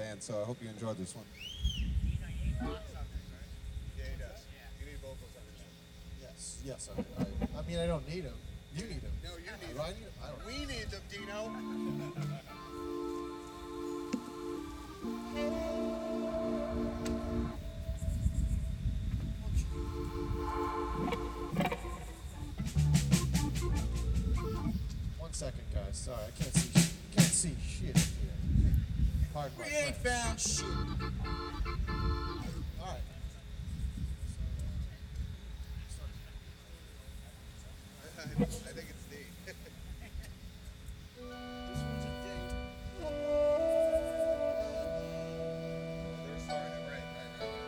band, so I hope you enjoyed this one. Yeah, he does. You need vocals on this one. Yes. I mean, I don't need them. You need them. No, you need Do I them. need them? I don't. We need them, Dino. One second, guys. Sorry, I can't see shit up here. Pardon my We ain't French. found shit. All right. I think it's D. This one's a date. They're starting it right now.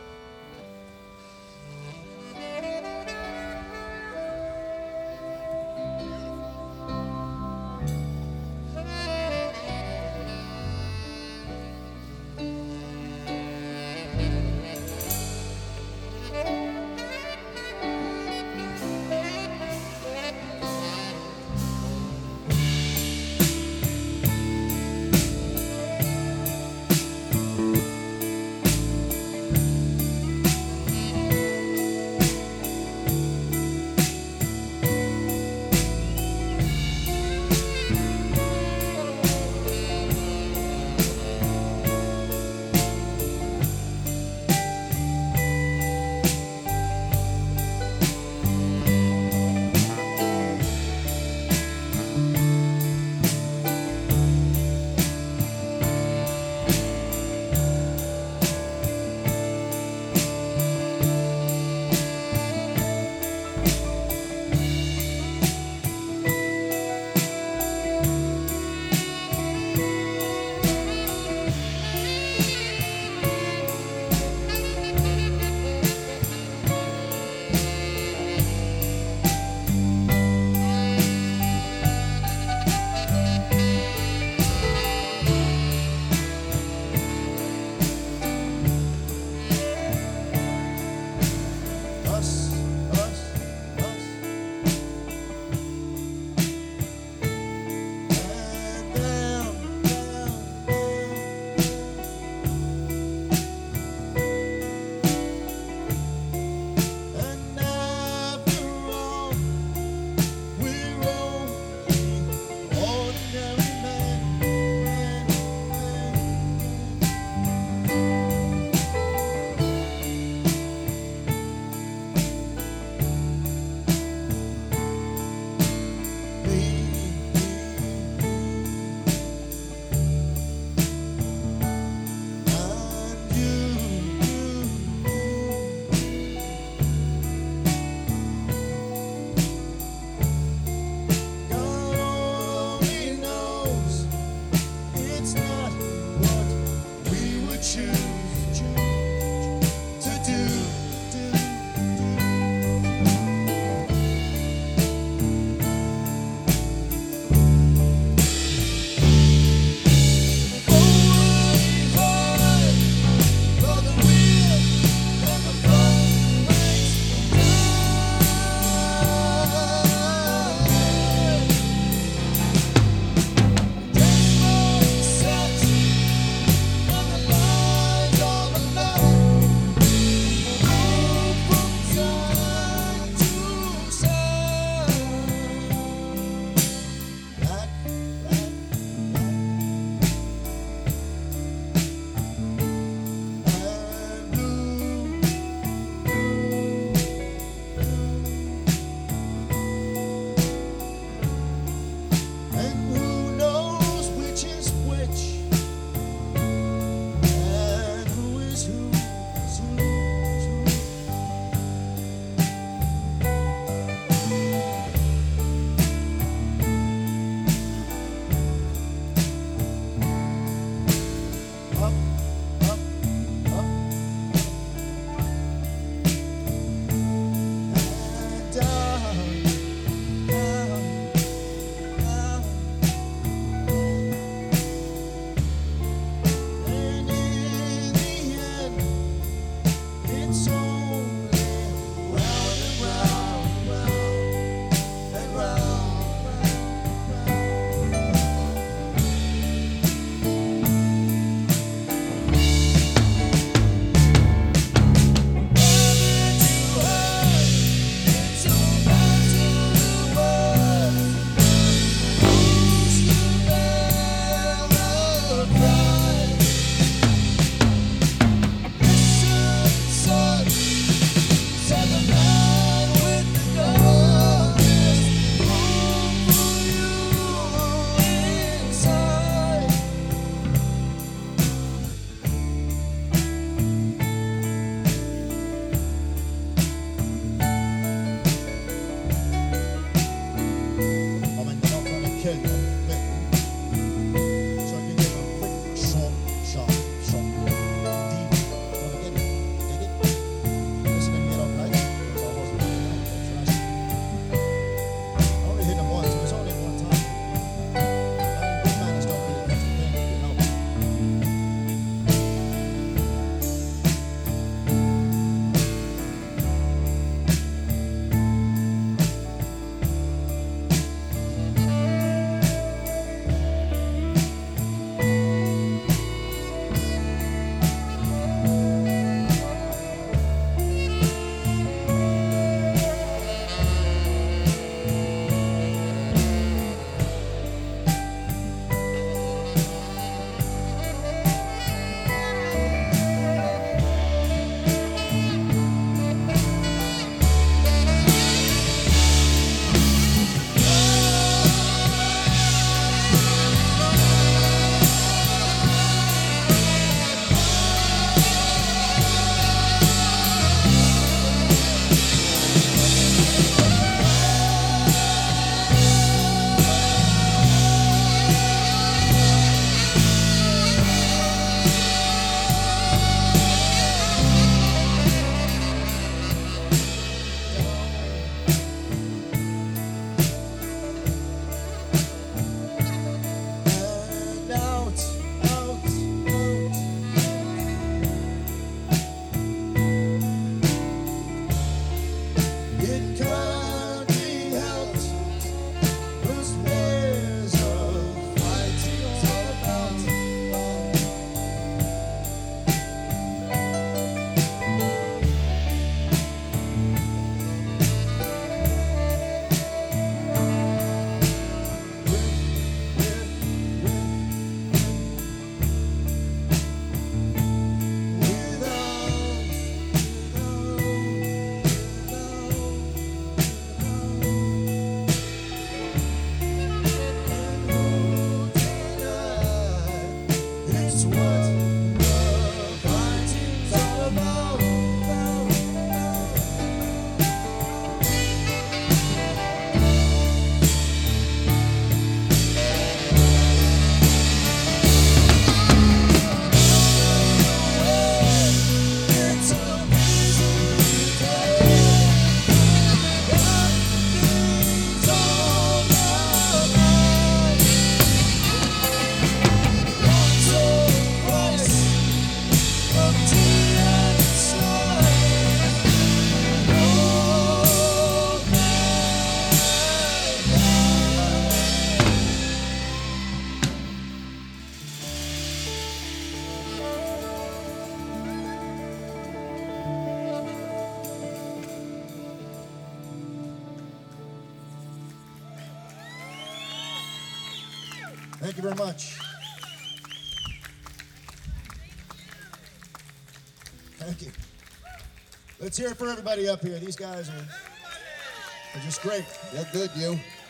Thank you very much. Thank you. Let's hear it for everybody up here. These guys are just great. They're good, you.